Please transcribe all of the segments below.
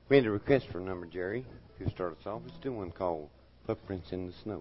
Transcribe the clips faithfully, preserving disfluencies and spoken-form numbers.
We had a request for a number, Jerry. If you start us off, let's do one called Footprints in the Snow.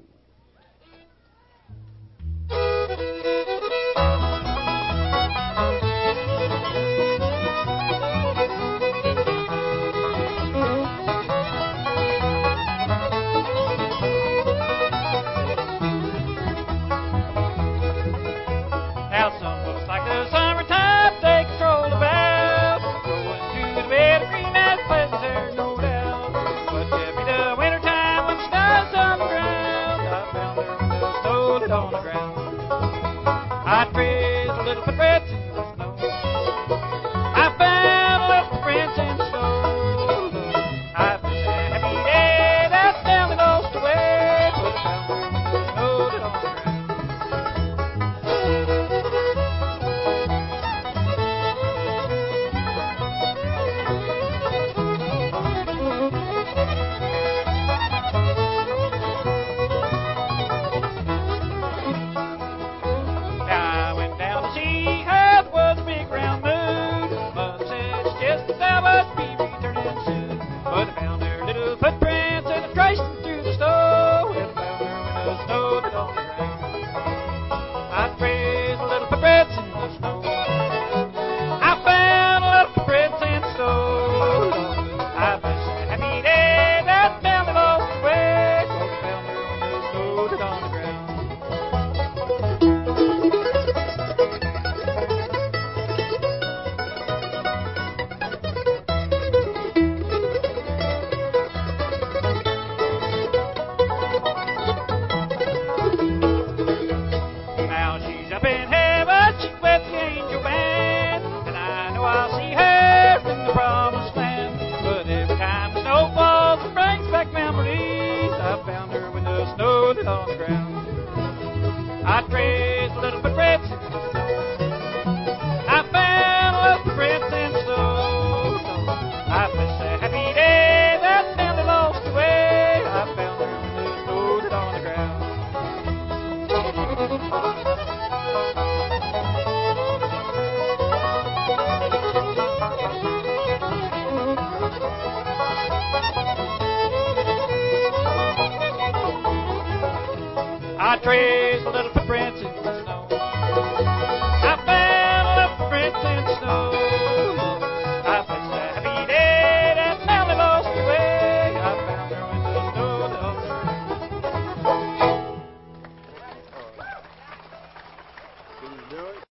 On the ground, I traced a little footprints in the snow. I found a little footprints in the snow. I wish a happy day that family lost away, but I found her on the ground. On the ground, I traced a little footprints in the snow. I found a little footprints in the snow. I wish a happy day that family lost away. I found her when the snow did on the ground. I traced a little